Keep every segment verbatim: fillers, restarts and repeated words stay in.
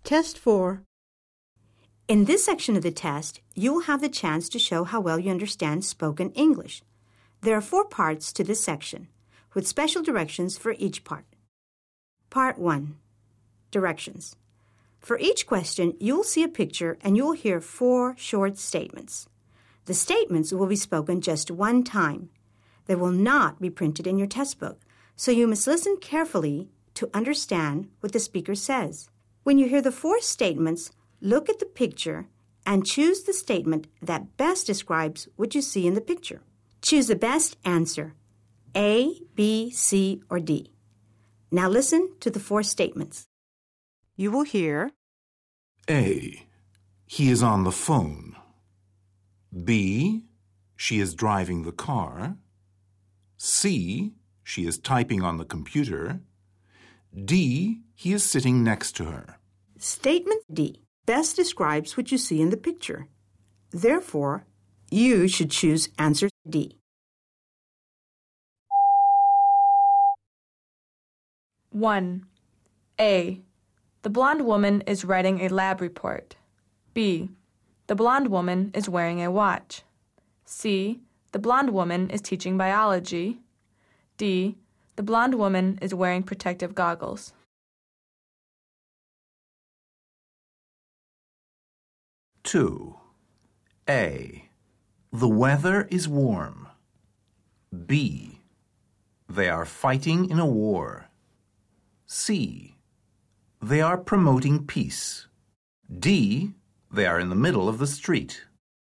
Test four. In this section of the test, you will have the chance to show how well you understand spoken English. There are four parts to this section, with special directions for each part. Part one. Directions. For each question, you'll see a picture and you'll hear four short statements. The statements will be spoken just one time. They will not be printed in your test book, so you must listen carefully to understand what the speaker says. When you hear the four statements, look at the picture and choose the statement that best describes what you see in the picture. Choose the best answer, A, B, C, or D. Now listen to the four statements. You will hear A. He is on the phone. B. She is driving the car. C. She is typing on the computer. D. He is sitting next to her. Statement D best describes what you see in the picture. Therefore, you should choose answer D. one. A. The blonde woman is writing a lab report. B. The blonde woman is wearing a watch. C. The blonde woman is teaching biology. D. The blonde woman is wearing protective goggles. two. A. The weather is warm. B. They are fighting in a war. C. They are promoting peace. D. They are in the middle of the street.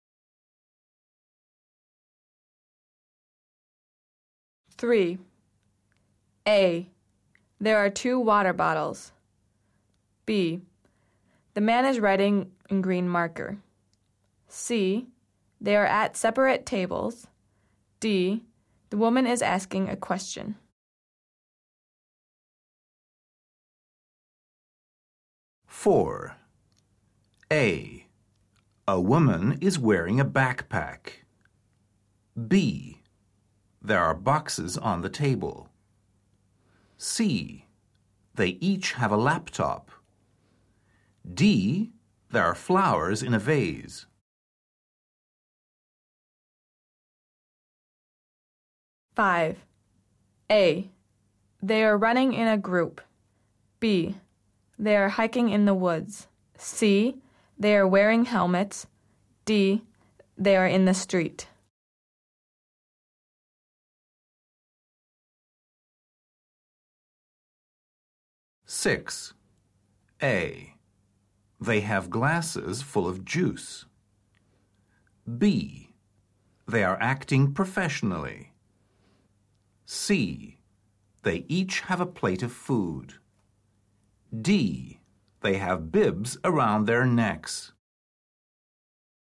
three. A. There are two water bottles. B. The man is writing in green marker. C. They are at separate tables. D. The woman is asking a question. four. A. A woman is wearing a backpack. B. There are boxes on the table. C. They each have a laptop. D. There are flowers in a vase. five. A. They are running in a group. B. They are hiking in the woods. C. They are wearing helmets. D. They are in the street. six. A. They have glasses full of juice. B. They are acting professionally. C. They each have a plate of food. D. They have bibs around their necks.